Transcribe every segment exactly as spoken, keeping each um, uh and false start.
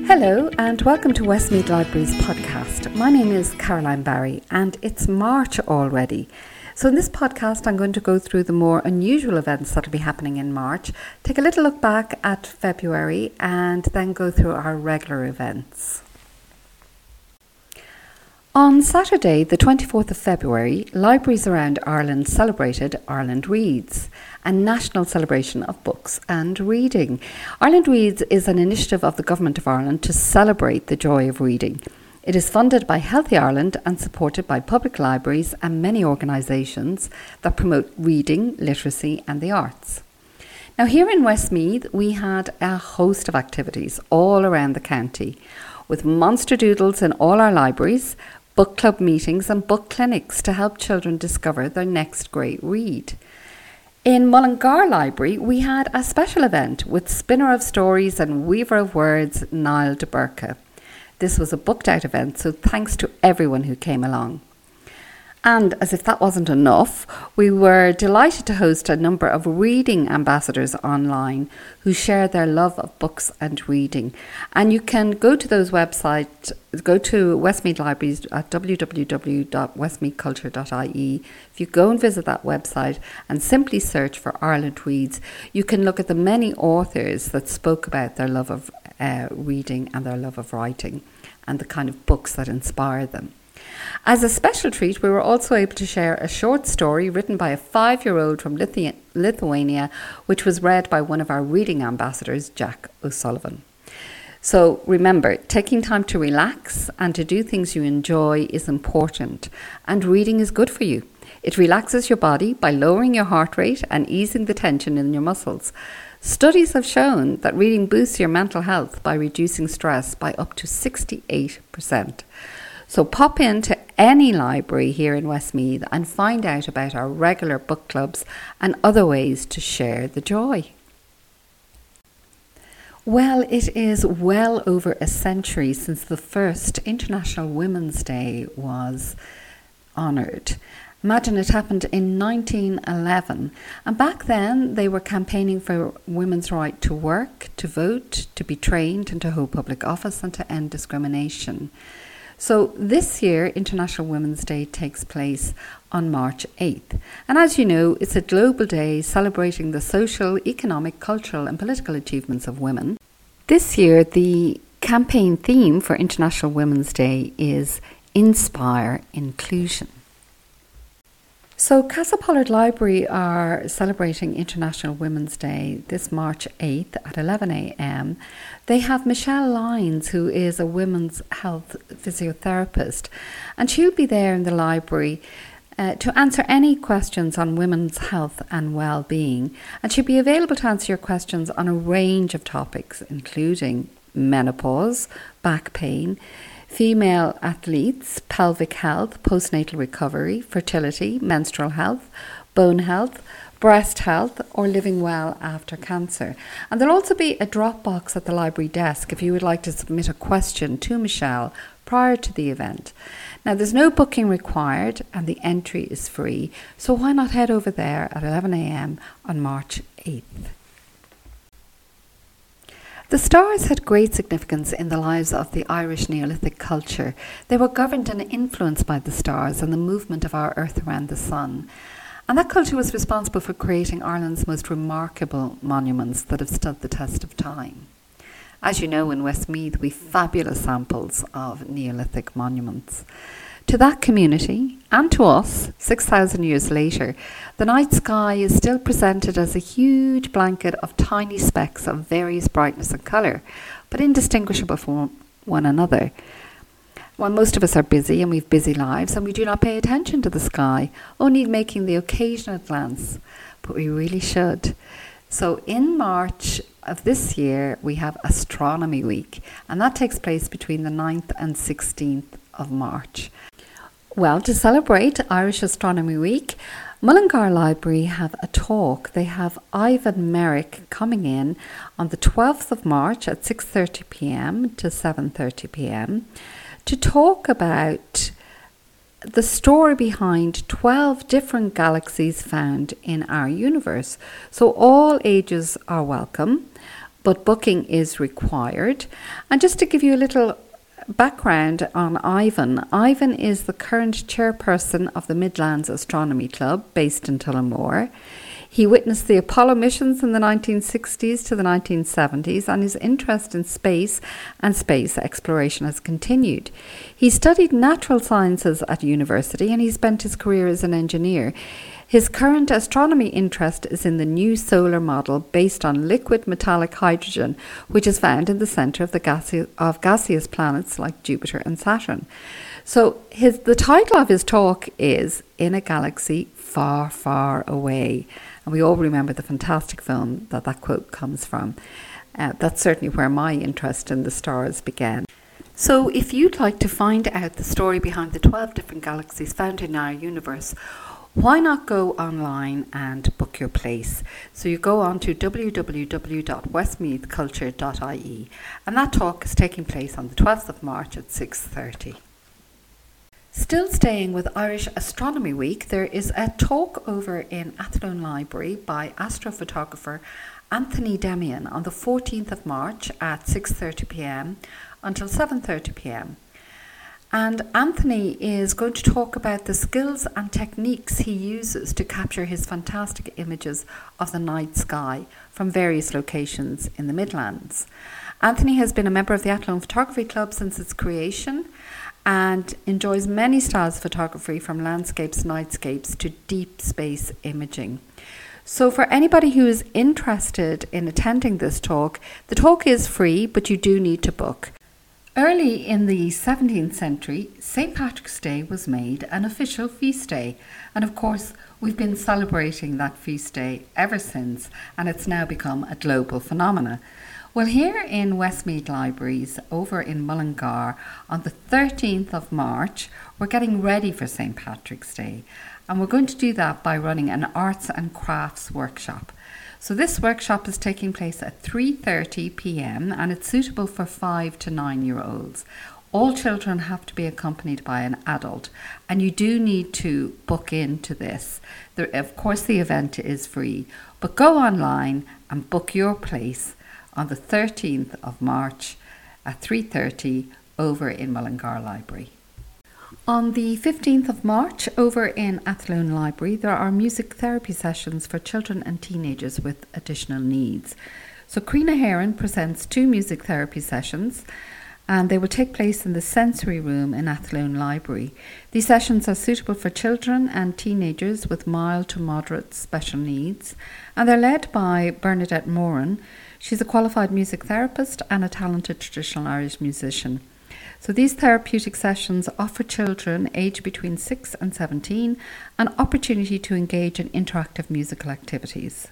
Hello and welcome to Westmeath Library's podcast. My name is Caroline Barry and it's March already. So in this podcast I'm going to go through the more unusual events that will be happening in March, take a little look back at February and then go through our regular events. On Saturday, the twenty-fourth of February, libraries around Ireland celebrated Ireland Reads, a national celebration of books and reading. Ireland Reads is an initiative of the Government of Ireland to celebrate the joy of reading. It is funded by Healthy Ireland and supported by public libraries and many organisations that promote reading, literacy and the arts. Now here in Westmeath, we had a host of activities all around the county, with monster doodles in all our libraries, book club meetings and book clinics to help children discover their next great read. In Mullingar Library, we had a special event with spinner of stories and weaver of words, Niall de Burka. This was a booked out event, so thanks to everyone who came along. And as if that wasn't enough, we were delighted to host a number of reading ambassadors online who share their love of books and reading. And you can go to those websites, go to Westmeath Libraries at w w w dot westmeath culture dot i e. If you go and visit that website and simply search for Ireland Reads, you can look at the many authors that spoke about their love of uh, reading and their love of writing and the kind of books that inspire them. As a special treat, we were also able to share a short story written by a five-year-old from Lithu- Lithuania, which was read by one of our reading ambassadors, Jack O'Sullivan. So remember, taking time to relax and to do things you enjoy is important, and reading is good for you. It relaxes your body by lowering your heart rate and easing the tension in your muscles. Studies have shown that reading boosts your mental health by reducing stress by up to sixty-eight percent. So pop into any library here in Westmeath and find out about our regular book clubs and other ways to share the joy. Well, it is well over a century since the first International Women's Day was honoured. Imagine it happened in nineteen eleven, and back then they were campaigning for women's right to work, to vote, to be trained and to hold public office and to end discrimination. So this year, International Women's Day takes place on March eighth. And as you know, it's a global day celebrating the social, economic, cultural and political achievements of women. This year, the campaign theme for International Women's Day is Inspire Inclusion. So Casa Pollard Library are celebrating International Women's Day this March eighth at eleven a.m. They have Michelle Lyons, who is a women's health physiotherapist, and she'll be there in the library uh, to answer any questions on women's health and well-being. And she'll be available to answer your questions on a range of topics, including menopause, back pain, female athletes, pelvic health, postnatal recovery, fertility, menstrual health, bone health, breast health, or living well after cancer. And there'll also be a drop box at the library desk if you would like to submit a question to Michelle prior to the event. Now, there's no booking required and the entry is free, so why not head over there at eleven a.m. on March eighth. The stars had great significance in the lives of the Irish Neolithic culture. They were governed and influenced by the stars and the movement of our earth around the sun. And that culture was responsible for creating Ireland's most remarkable monuments that have stood the test of time. As you know, in Westmeath, we've fabulous samples of Neolithic monuments. To that community, and to us, six thousand years later, the night sky is still presented as a huge blanket of tiny specks of various brightness and colour, but indistinguishable from one another. While most of us are busy and we've busy lives and we do not pay attention to the sky, only making the occasional glance, but we really should. So in March of this year, we have Astronomy Week, and that takes place between the ninth and sixteenth of March. Well, to celebrate Irish Astronomy Week, Mullingar Library have a talk. They have Ivan Merrick coming in on the twelfth of March at six thirty p.m. to seven thirty p.m. to talk about the story behind twelve different galaxies found in our universe. So all ages are welcome, but booking is required. And just to give you a little background on Ivan, Ivan is the current chairperson of the Midlands Astronomy Club based in Tullamore. He witnessed the Apollo missions in the nineteen sixties to the nineteen seventies, and his interest in space and space exploration has continued. He studied natural sciences at university, and he spent his career as an engineer. His current astronomy interest is in the new solar model based on liquid metallic hydrogen, which is found in the centre of the gaseous, of gaseous planets like Jupiter and Saturn. So his the title of his talk is In a Galaxy Far, Far Away. And we all remember the fantastic film that that quote comes from. Uh, that's certainly where my interest in the stars began. So if you'd like to find out the story behind the twelve different galaxies found in our universe, why not go online and book your place? So you go on to w w w dot westmeath culture dot i e, and that talk is taking place on the twelfth of March at six thirty. Still staying with Irish Astronomy Week, there is a talk over in Athlone Library by astrophotographer Anthony Demian on the fourteenth of March at six thirty p m until seven thirty p m. And Anthony is going to talk about the skills and techniques he uses to capture his fantastic images of the night sky from various locations in the Midlands. Anthony has been a member of the Athlone Photography Club since its creation and enjoys many styles of photography, from landscapes, nightscapes to deep space imaging. So for anybody who is interested in attending this talk, the talk is free, but you do need to book. Early in the seventeenth century, Saint Patrick's Day was made an official feast day. And of course, we've been celebrating that feast day ever since, and it's now become a global phenomenon. Well, here in Westmeath Libraries, over in Mullingar, on the thirteenth of March, we're getting ready for Saint Patrick's Day. And we're going to do that by running an arts and crafts workshop. So this workshop is taking place at three thirty p m and it's suitable for five to nine year olds. All children have to be accompanied by an adult, and you do need to book into this. There, of course, the event is free, but go online and book your place on the thirteenth of March at three thirty over in Mullingar Library. On the fifteenth of March, over in Athlone Library, there are music therapy sessions for children and teenagers with additional needs. So Creena Heron presents two music therapy sessions, and they will take place in the sensory room in Athlone Library. These sessions are suitable for children and teenagers with mild to moderate special needs, and they're led by Bernadette Moran. She's a qualified music therapist and a talented traditional Irish musician. So these therapeutic sessions offer children aged between six and seventeen an opportunity to engage in interactive musical activities.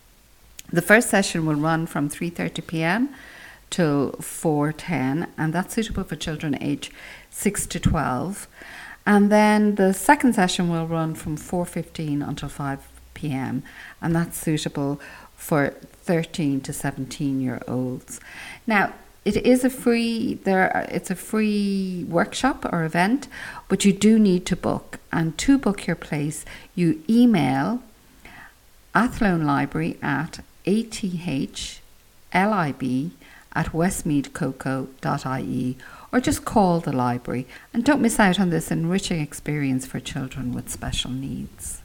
The first session will run from three thirty p m till four ten, and that's suitable for children aged six to twelve. And then the second session will run from four fifteen until five p m, and that's suitable for thirteen to seventeen year olds. Now, it is a free there it's a free workshop or event, but you do need to book. And to book your place, you email Athlone Library at athlib at westmeath coco dot i e, or just call the library, and don't miss out on this enriching experience for children with special needs.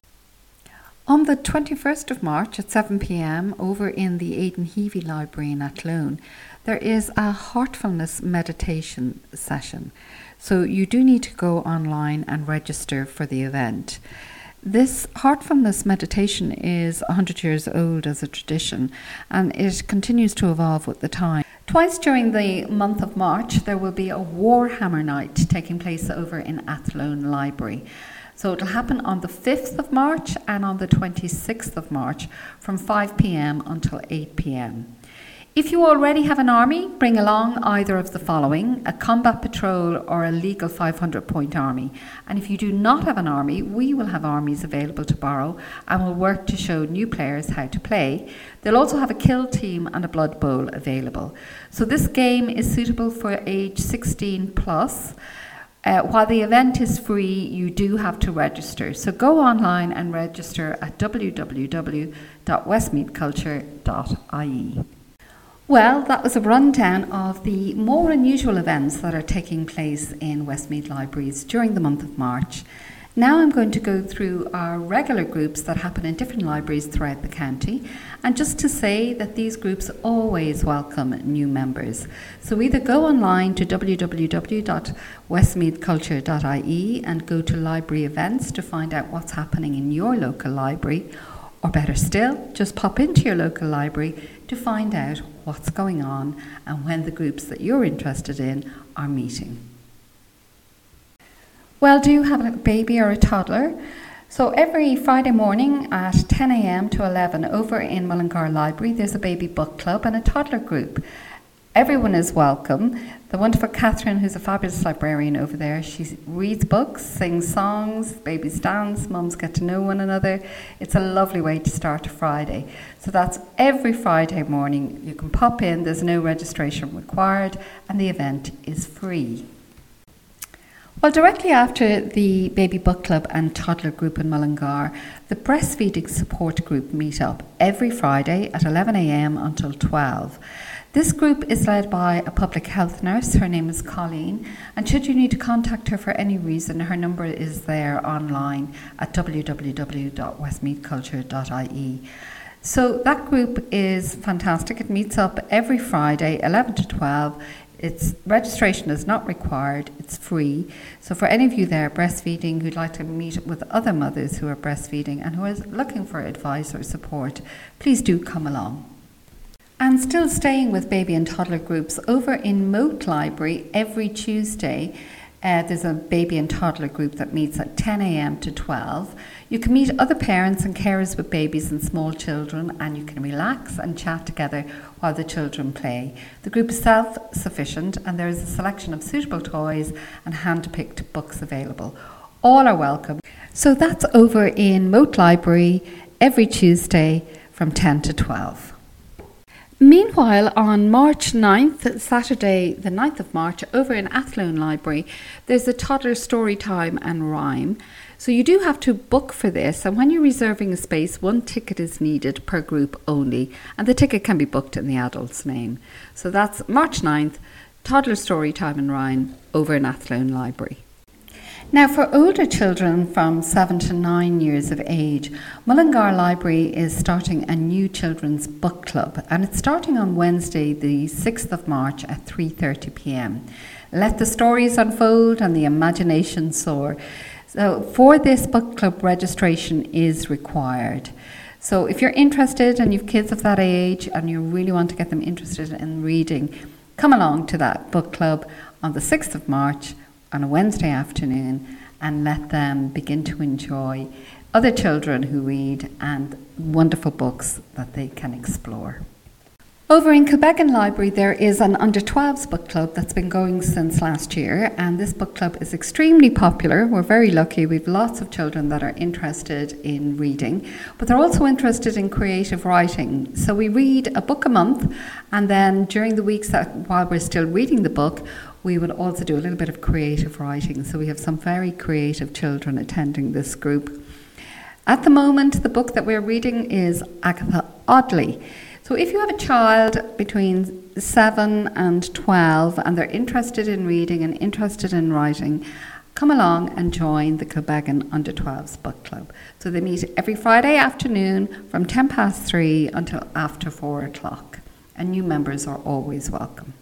On the twenty-first of March at seven p m over in the Aidan Heavey Library in Athlone, there is a heartfulness meditation session. So you do need to go online and register for the event. This heartfulness meditation is one hundred years old as a tradition, and it continues to evolve with the time. Twice during the month of March, there will be a Warhammer night taking place over in Athlone Library. So it'll happen on the fifth of March and on the twenty-sixth of March from five p m until eight p m. If you already have an army, bring along either of the following: a combat patrol or a legal five hundred point army. And if you do not have an army, we will have armies available to borrow and will work to show new players how to play. They'll also have a kill team and a blood bowl available. So this game is suitable for age sixteen plus. Uh, while the event is free, you do have to register. So go online and register at w w w dot westmeath culture dot i e. Well, that was a rundown of the more unusual events that are taking place in Westmeath Libraries during the month of March. Now I'm going to go through our regular groups that happen in different libraries throughout the county, and just to say that these groups always welcome new members. So either go online to w w w dot westmeath culture dot i e and go to library events to find out what's happening in your local library, or better still, just pop into your local library to find out what's going on and when the groups that you're interested in are meeting. Well, do you have a baby or a toddler? So every Friday morning at ten a.m. to eleven over in Mullingar Library, there's a baby book club and a toddler group. Everyone is welcome. The wonderful Catherine, who's a fabulous librarian over there, she reads books, sings songs, babies dance, mums get to know one another. It's a lovely way to start a Friday. So that's every Friday morning. You can pop in, there's no registration required, and the event is free. Well, directly after the Baby Book Club and Toddler Group in Mullingar, the Breastfeeding Support Group meet up every Friday at eleven a.m. until twelve. This group is led by a public health nurse. Her name is Colleen, and should you need to contact her for any reason, her number is there online at w w w dot westmeath culture dot i e. So that group is fantastic. It meets up every Friday, eleven to twelve. Its registration is not required. It's free. So for any of you there breastfeeding who'd like to meet with other mothers who are breastfeeding and who are looking for advice or support, please do come along. And still staying with baby and toddler groups, over in Moat Library every Tuesday, uh, there's a baby and toddler group that meets at ten a.m. to twelve. You can meet other parents and carers with babies and small children, and you can relax and chat together while the children play. The group is self-sufficient, and there is a selection of suitable toys and hand-picked books available. All are welcome. So that's over in Moat Library every Tuesday from ten to twelve. Meanwhile, on March ninth, Saturday the ninth of March, over in Athlone Library, there's a toddler story time and rhyme. So you do have to book for this, and when you're reserving a space, one ticket is needed per group only, and the ticket can be booked in the adult's name. So that's March ninth, toddler story time and rhyme over in Athlone Library. Now, for older children from seven to nine years of age, Mullingar Library is starting a new children's book club, and it's starting on Wednesday, the sixth of March at three thirty p.m. Let the stories unfold and the imagination soar. So for this book club, registration is required. So if you're interested and you've kids of that age and you really want to get them interested in reading, come along to that book club on the sixth of March on a Wednesday afternoon and let them begin to enjoy other children who read and wonderful books that they can explore. Over in Kilbeggan Library, there is an under twelves book club that's been going since last year, and this book club is extremely popular. We're very lucky. We've lots of children that are interested in reading, but they're also interested in creative writing. So we read a book a month, and then during the weeks that while we're still reading the book, we would also do a little bit of creative writing. So we have some very creative children attending this group. At the moment, the book that we're reading is Agatha Audley. So if you have a child between seven and twelve and they're interested in reading and interested in writing, come along and join the Kilbeggan Under twelves Book Club. So they meet every Friday afternoon from ten past three until after four o'clock. And new members are always welcome.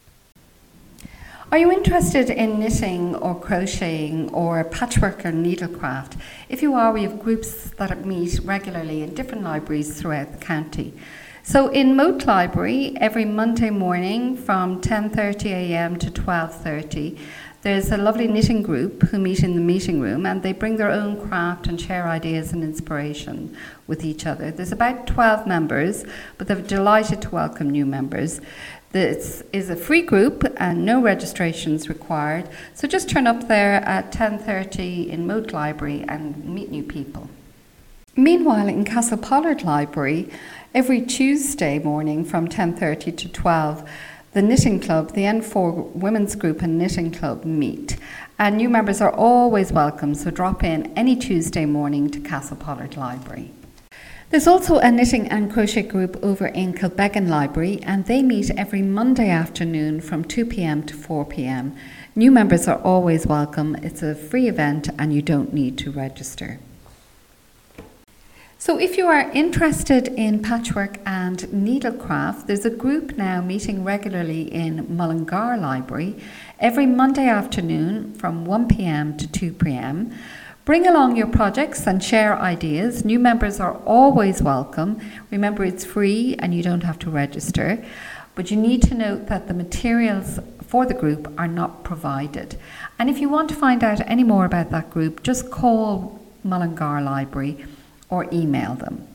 Are you interested in knitting or crocheting or patchwork or needlecraft? If you are, we have groups that meet regularly in different libraries throughout the county. So in Moat Library, every Monday morning from ten thirty a.m. to twelve thirty, there's a lovely knitting group who meet in the meeting room, and they bring their own craft and share ideas and inspiration with each other. There's about twelve members, but they're delighted to welcome new members. This is a free group and no registrations required, so just turn up there at ten thirty in Moat Library and meet new people. Meanwhile, in Castlepollard Library, every Tuesday morning from ten thirty to twelve, the Knitting Club, the N four Women's Group and Knitting Club meet. And new members are always welcome, so drop in any Tuesday morning to Castlepollard Library. There's also a knitting and crochet group over in Kilbeggan Library, and they meet every Monday afternoon from two p.m. to four p.m. New members are always welcome. It's a free event and you don't need to register. So if you are interested in patchwork and needlecraft, there's a group now meeting regularly in Mullingar Library every Monday afternoon from one p.m. to two p.m. Bring along your projects and share ideas. New members are always welcome. Remember, it's free and you don't have to register. But you need to note that the materials for the group are not provided. And if you want to find out any more about that group, just call Mullingar Library or email them.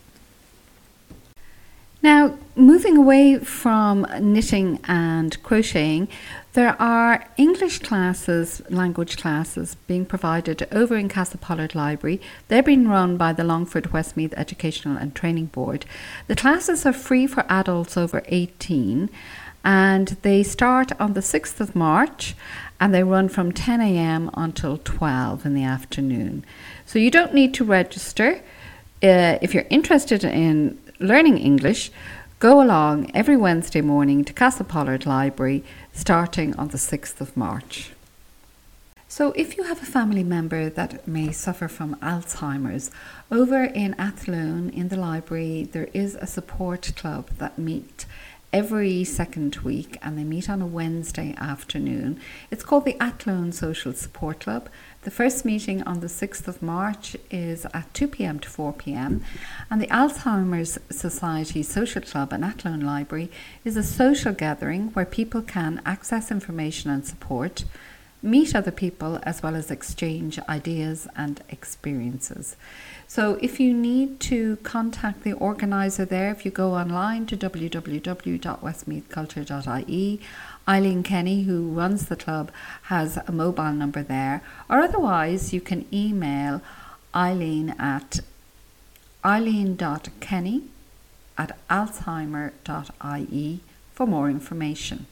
Now, moving away from knitting and crocheting, there are English classes, language classes, being provided over in Castlepollard Library. They're being run by the Longford Westmeath Educational and Training Board. The classes are free for adults over eighteen, and they start on the sixth of March and they run from ten a.m. until twelve in the afternoon. So you don't need to register. Uh, if you're interested in learning English, go along every Wednesday morning to Castlepollard Library starting on the sixth of March. So if you have a family member that may suffer from Alzheimer's, over in Athlone in the library there is a support club that meet every second week, and they meet on a Wednesday afternoon. It's called the Athlone Social Support Club. The first meeting on the sixth of March is at two p.m. to four p.m. and the Alzheimer's Society Social Club in Athlone Library is a social gathering where people can access information and support, meet other people, as well as exchange ideas and experiences. So if you need to contact the organiser there, if you go online to w w w dot westmeath culture dot i e, Eileen Kenny, who runs the club, has a mobile number there, or otherwise you can email Eileen at eileen dot kenny at alzheimer dot i e for more information.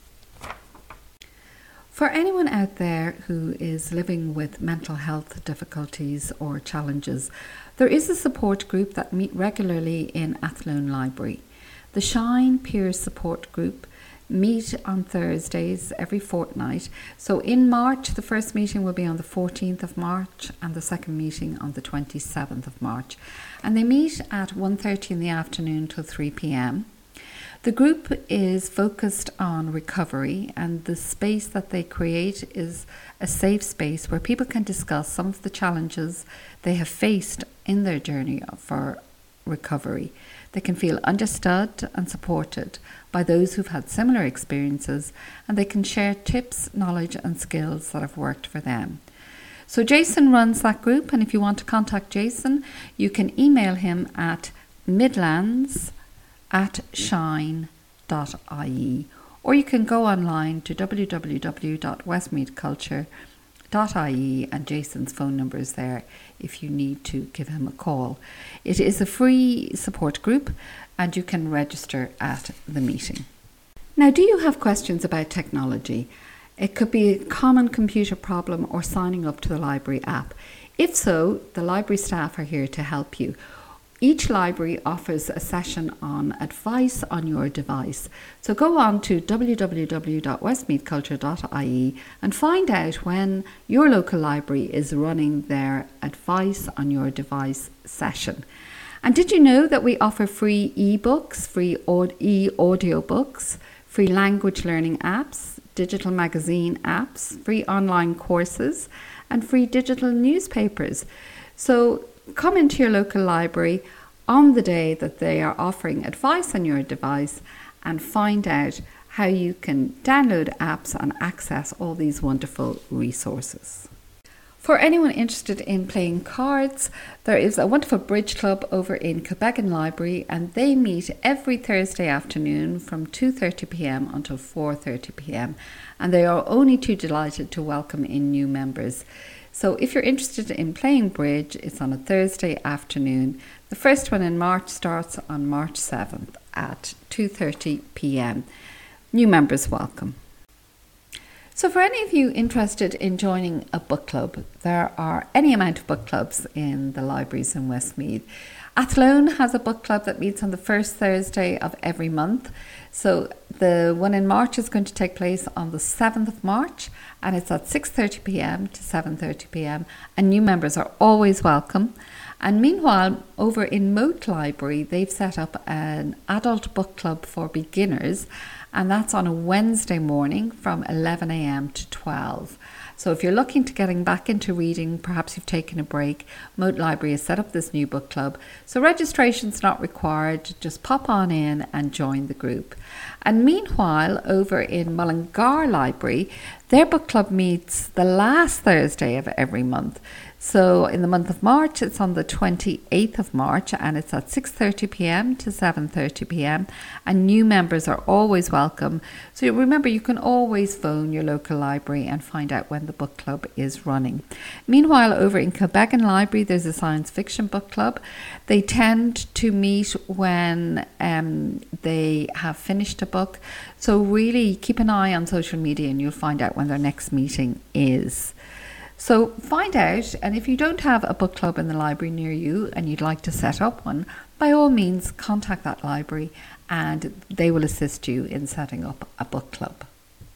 For anyone out there who is living with mental health difficulties or challenges, there is a support group that meet regularly in Athlone Library. The Shine Peer Support Group meet on Thursdays every fortnight. So in March, the first meeting will be on the fourteenth of March and the second meeting on the twenty-seventh of March. And they meet at one thirty in the afternoon till three p.m. The group is focused on recovery, and the space that they create is a safe space where people can discuss some of the challenges they have faced in their journey for recovery. They can feel understood and supported by those who've had similar experiences, and they can share tips, knowledge and skills that have worked for them. So Jason runs that group, and if you want to contact Jason, you can email him at midlands at shine dot i e, or you can go online to w w w dot westmeath culture dot i e, and Jason's phone number is there if you need to give him a call. It is a free support group and you can register at the meeting. Now, do you have questions about technology? It could be a common computer problem or signing up to the library app. If so, the library staff are here to help you. Each library offers a session on advice on your device. So go on to w w w dot westmeath culture dot i e and find out when your local library is running their advice on your device session. And did you know that we offer free e-books, free e-audio books, free language learning apps, digital magazine apps, free online courses, and free digital newspapers? So come into your local library on the day that they are offering advice on your device and find out how you can download apps and access all these wonderful resources. For anyone interested in playing cards, there is a wonderful bridge club over in Kilbeggan Library, and they meet every Thursday afternoon from two thirty p.m. until four thirty p.m. and they are only too delighted to welcome in new members. So if you're interested in playing bridge, it's on a Thursday afternoon. The first one in March starts on March seventh at two thirty p.m. New members welcome. So for any of you interested in joining a book club, there are any amount of book clubs in the libraries in Westmeath. Athlone has a book club that meets on the first Thursday of every month. So the one in March is going to take place on the seventh of March, and it's at six thirty p m to seven thirty p m, and new members are always welcome. And meanwhile, over in Moat Library, they've set up an adult book club for beginners, and that's on a Wednesday morning from eleven a m to twelve. So if you're looking to getting back into reading, perhaps you've taken a break, Moat Library has set up this new book club. So registration's not required, just pop on in and join the group. And meanwhile, over in Mullingar Library, their book club meets the last Thursday of every month. So in the month of March, it's on the twenty-eighth of March, and it's at six thirty p m to seven thirty p m, and new members are always welcome. So remember, you can always phone your local library and find out when the book club is running. Meanwhile, over in Kilbeggan Library, there's a science fiction book club. They tend to meet when um, they have finished a book. So really keep an eye on social media and you'll find out when their next meeting is. So find out, and if you don't have a book club in the library near you and you'd like to set up one, by all means contact that library and they will assist you in setting up a book club.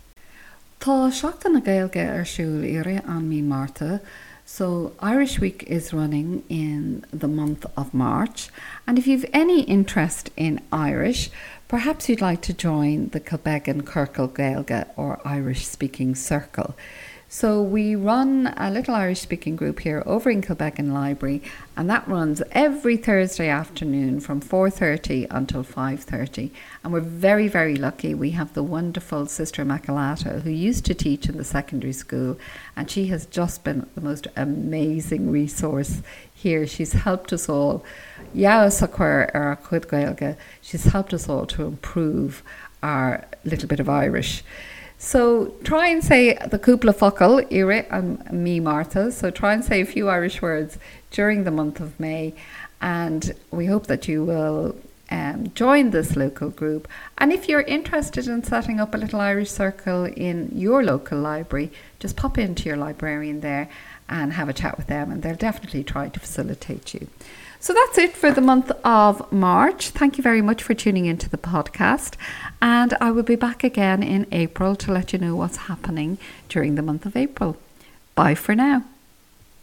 Tá seachtain na Gaeilge ar siúl ire an mí Martha. So Irish Week is running in the month of March, and if you've any interest in Irish, perhaps you'd like to join the Kilbeggan Circle Gaeilge or Irish Speaking Circle. So we run a little Irish speaking group here over in Kilbeggan Library, and that runs every Thursday afternoon from four thirty until five thirty. And we're very, very lucky. We have the wonderful Sister Immaculata, who used to teach in the secondary school, and she has just been the most amazing resource here. She's helped us all. She's helped us all to improve our little bit of Irish. So try and say the cúpla focal, ire and me Martha. So try and say a few Irish words during the month of May, and we hope that you will um, join this local group. And if you're interested in setting up a little Irish circle in your local library, just pop into your librarian there and have a chat with them, and they'll definitely try to facilitate you. So that's it for the month of March. Thank you very much for tuning into the podcast. And I will be back again in April to let you know what's happening during the month of April. Bye for now.